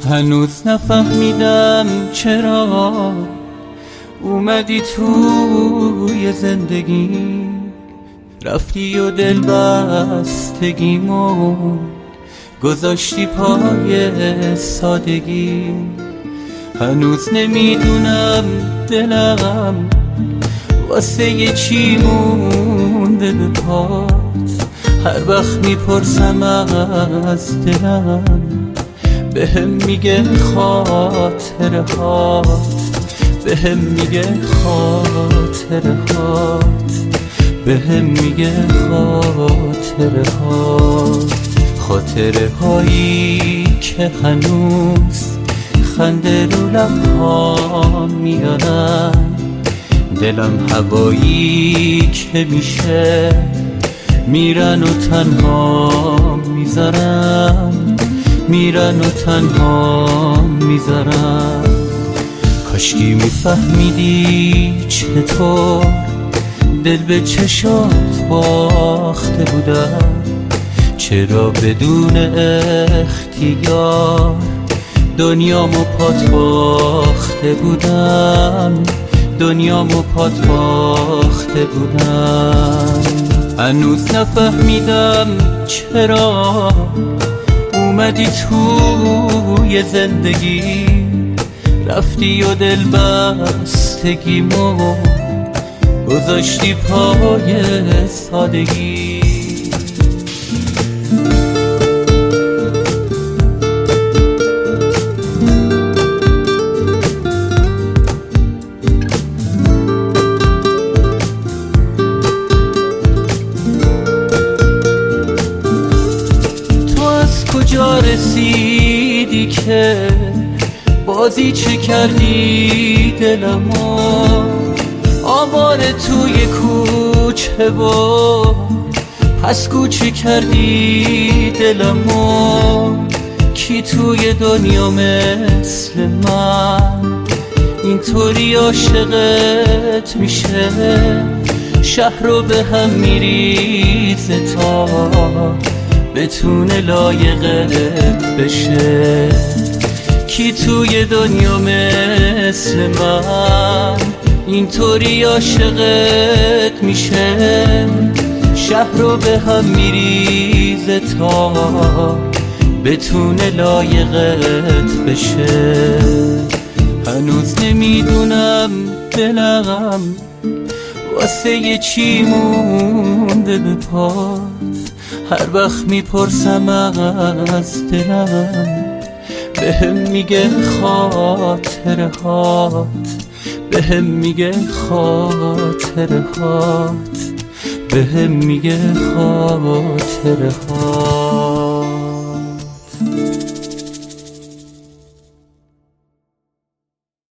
هنوز نفهمیدم چرا اومدی توی زندگی، رفتی و دل بستگیمو گذاشتی پای سادگی. هنوز نمیدونم دلم واسه چی مونده به پات. هر وقت میپرسم از دلم بهم میگه خاطره هات، بهم میگه خاطره هات، بهم میگه خاطره هات. خاطره هایی که هنوز خنده رو لبها میارن، دلم هوایی که میشه میرن و تنها میذارن، میرن و تنها میذارن. کاشکی میفهمیدی چطور دل به چشات باخته بودم، چرا بدون اختیار دنیامو پات باخته بودم، دنیامو پات باخته بودم. هنوز نفهمیدم چرا اومدی توی زندگی، رفتی و دل بستگیمو گذاشتی پای سادگی. کجا رسیدی که بازی چه کردی دلمو آواره توی کوچه و پس کوچه کردی دلمو. کی توی دنیا مثل من اینطوری عاشقت میشه، شهر رو به هم میریزه تا بتونه لایقت بشه. کی توی دنیا مثل من اینطوری عاشقت میشه، شهر رو به هم میریزه تا بتونه لایقت بشه. هنوز نمیدونم دلم واسه چی مونده به پات. هر وقت میپرسم از دلم بهم میگه خاطره هات، بهم میگه خاطره هات، بهم میگه خاطره هات.